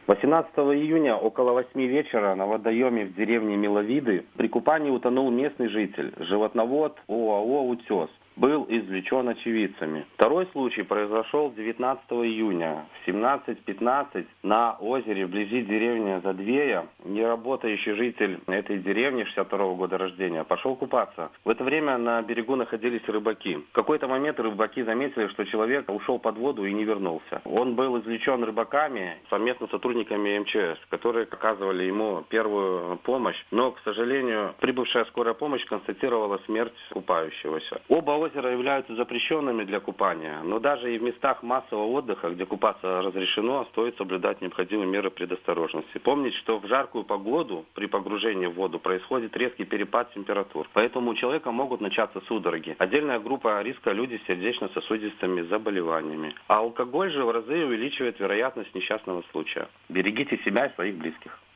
18 июня около 8 вечера на водоеме в деревне Миловиды при купании утонул местный житель, животновод ОАО «Утес». Был извлечен очевидцами. Второй случай произошел 19 июня в 17:15 на озере вблизи деревни Задвея. Неработающий житель этой деревни 62 года рождения пошел купаться. В это время на берегу находились рыбаки. В какой-то момент рыбаки заметили, что человек ушел под воду и не вернулся. Он был извлечен рыбаками совместно с сотрудниками МЧС, которые оказывали ему первую помощь. Но, к сожалению, прибывшая скорая помощь констатировала смерть купающегося. Оба озера являются запрещенными для купания, но даже и в местах массового отдыха, где купаться разрешено, стоит соблюдать необходимые меры предосторожности. Помнить, что в жаркую погоду при погружении в воду происходит резкий перепад температур, поэтому у человека могут начаться судороги. Отдельная группа риска – люди с сердечно-сосудистыми заболеваниями. А алкоголь же в разы увеличивает вероятность несчастного случая. Берегите себя и своих близких.